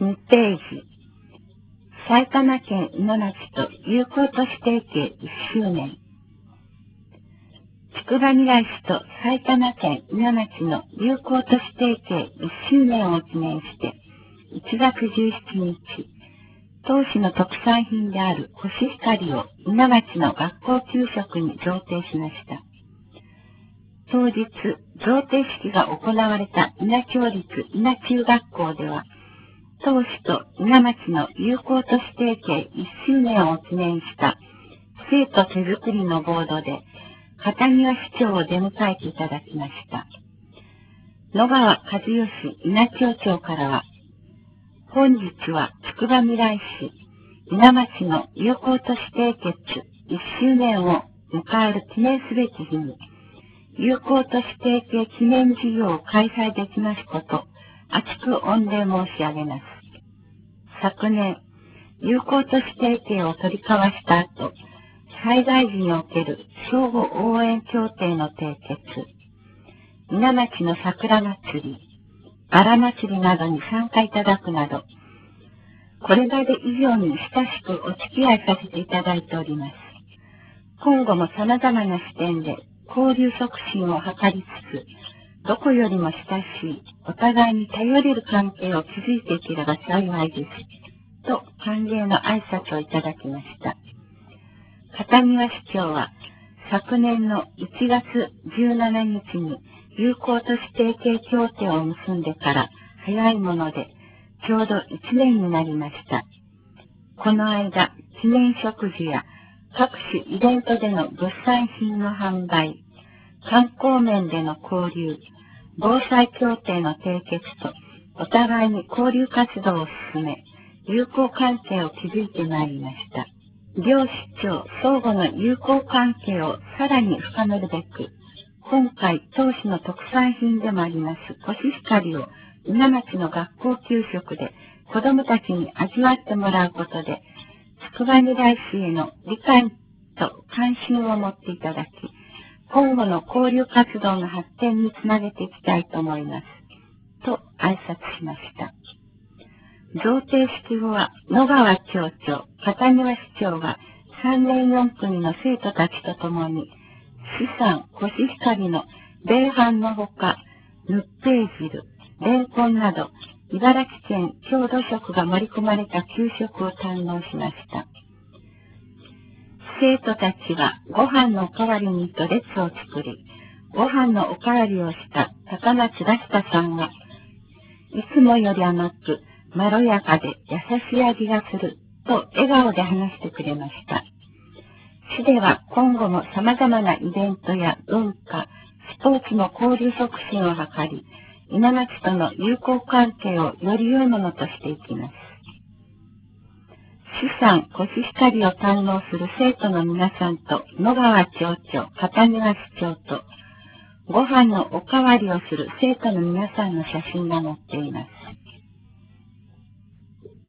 2ページ。埼玉県伊奈町と友好都市提携1周年。つくばみらい市と埼玉県伊奈町の友好都市提携1周年を記念して、1月17日、当市の特産品であるコシヒカリを伊奈町の学校給食に贈呈しました。当日、贈呈式が行われた伊奈町立伊奈中学校では、当市と伊奈町の友好都市提携1周年を記念した生徒手作りのボードで、片庭市長を出迎えていただきました。野川和義伊奈町長からは、本日はつくばみらい市伊奈町の友好都市締結1周年を迎える記念すべき日に、友好都市提携記念事業を開催できますこと、厚く御礼申し上げます。昨年、友好都市提携を取り交わした後、災害時における相互応援協定の締結、伊奈町の桜祭り、バラ祭りなどに参加いただくなど、これまで以上に親しくお付き合いさせていただいております。今後も様々な視点で交流促進を図りつつ、どこよりも親しい、お互いに頼れる関係を築いていければ幸いです。と、歓迎の挨拶をいただきました。片庭市長は、昨年の1月17日に友好都市提携協定を結んでから早いもので、ちょうど1年になりました。この間、記念食事や各種イベントでの物産品の販売、観光面での交流、防災協定の締結と、お互いに交流活動を進め、友好関係を築いてまいりました。両市長相互の友好関係をさらに深めるべく、今回当市の特産品でもありますコシヒカリを伊奈町の学校給食で子どもたちに味わってもらうことで、つくばみらい市への理解と関心を持っていただき、今後の交流活動の発展につなげていきたいと思います。と挨拶しました。贈呈式後は野川町長、片庭市長が3年4組の生徒たちと共に、資産コシヒカリの米飯のほか、ヌッペー汁、レンコンなど、茨城県郷土食が盛り込まれた給食を堪能しました。生徒たちはご飯のおかわりにと列を作り、ご飯のおかわりをした高松らしたさんが、いつもより甘く、まろやかで優しい味がすると笑顔で話してくれました。市では今後も様々なイベントや文化、スポーツの交流促進を図り、伊奈町との友好関係をより良いものとしていきます。資産コシヒカリを堪能する生徒の皆さんと野川町長、片庭市長と、ご飯のおかわりをする生徒の皆さんの写真が載っています。